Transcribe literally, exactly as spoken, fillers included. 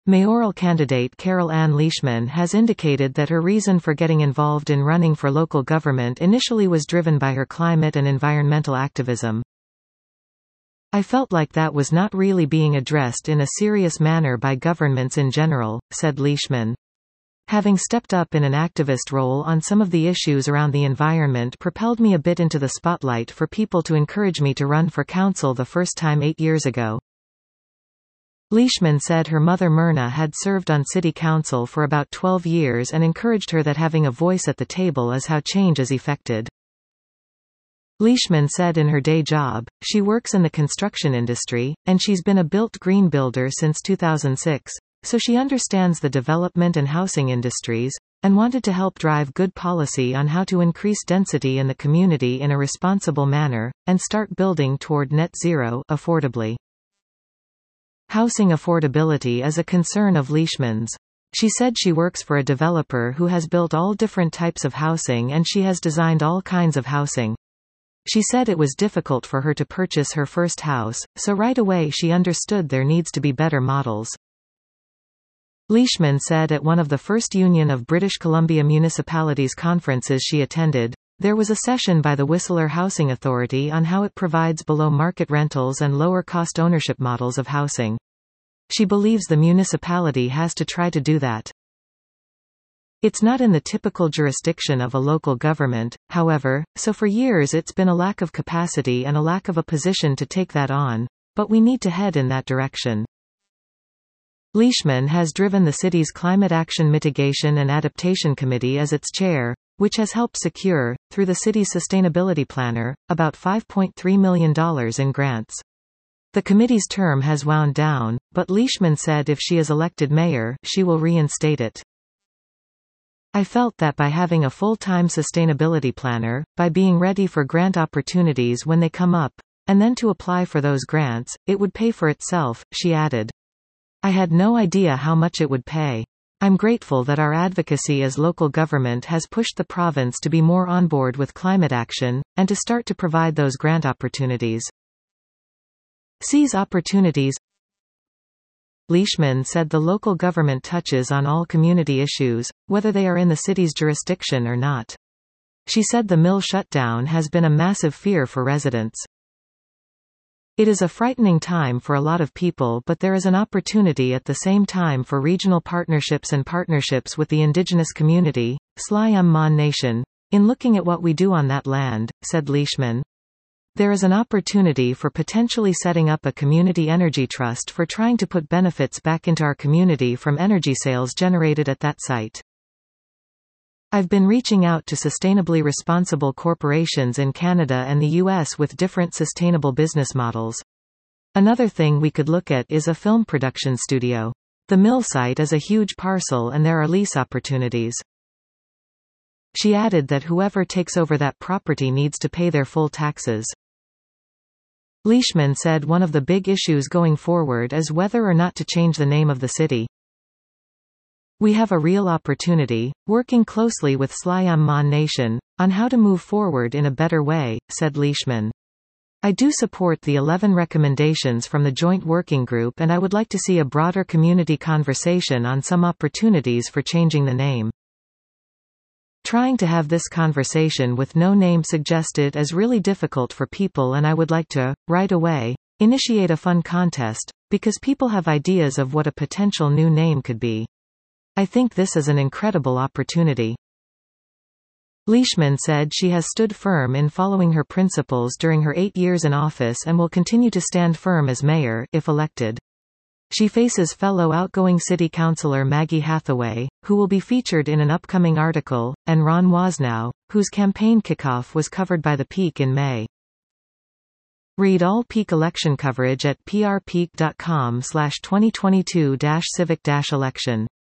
Mayoral candidate Carol Ann Leishman has indicated that her reason for getting involved in running for local government initially was driven by her climate and environmental activism. "I felt like that was not really being addressed in a serious manner by governments in general," said Leishman. "Having stepped up in an activist role on some of the issues around the environment propelled me a bit into the spotlight for people to encourage me to run for council the first time eight years ago." Leishman said her mother Myrna had served on city council for about twelve years and encouraged her that having a voice at the table is how change is effected. Leishman said in her day job, she works in the construction industry, and she's been a built green builder since two thousand six, so she understands the development and housing industries, and wanted to help drive good policy on how to increase density in the community in a responsible manner, and start building toward net zero affordably. Housing affordability is a concern of Leishman's. She said she works for a developer who has built all different types of housing and she has designed all kinds of housing. She said it was difficult for her to purchase her first house, so right away she understood there needs to be better models. Leishman said at one of the first Union of British Columbia Municipalities conferences she attended, there was a session by the Whistler Housing Authority on how it provides below-market rentals and lower-cost ownership models of housing. She believes the municipality has to try to do that. It's not in the typical jurisdiction of a local government, however, so for years it's been a lack of capacity and a lack of a position to take that on, but we need to head in that direction. Leishman has driven the city's Climate Action Mitigation and Adaptation Committee as its chair, which has helped secure, through the city's sustainability planner, about five point three million dollars in grants. The committee's term has wound down, but Leishman said if she is elected mayor, she will reinstate it. "I felt that by having a full-time sustainability planner, by being ready for grant opportunities when they come up, and then to apply for those grants, it would pay for itself," she added. "I had no idea how much it would pay. I'm grateful that our advocacy as local government has pushed the province to be more on board with climate action, and to start to provide those grant opportunities." Seize opportunities. Leishman said the local government touches on all community issues, whether they are in the city's jurisdiction or not. She said the mill shutdown has been a massive fear for residents. "It is a frightening time for a lot of people, but there is an opportunity at the same time for regional partnerships and partnerships with the indigenous community, Sli Mon Nation, in looking at what we do on that land," said Leishman. "There is an opportunity for potentially setting up a community energy trust for trying to put benefits back into our community from energy sales generated at that site. I've been reaching out to sustainably responsible corporations in Canada and the U S with different sustainable business models. Another thing we could look at is a film production studio. The mill site is a huge parcel and there are lease opportunities." She added that whoever takes over that property needs to pay their full taxes. Leishman said one of the big issues going forward is whether or not to change the name of the city. "We have a real opportunity, working closely with Sli Mon Nation, on how to move forward in a better way," said Leishman. "I do support the eleven recommendations from the Joint Working Group and I would like to see a broader community conversation on some opportunities for changing the name. Trying to have this conversation with no name suggested is really difficult for people and I would like to, right away, initiate a fun contest, because people have ideas of what a potential new name could be. I think this is an incredible opportunity." Leishman said she has stood firm in following her principles during her eight years in office and will continue to stand firm as mayor, if elected. She faces fellow outgoing city councillor Maggie Hathaway, who will be featured in an upcoming article, and Ron Wasnow, whose campaign kickoff was covered by The Peak in May. Read all Peak election coverage at p r peak dot com slash twenty twenty-two civic election.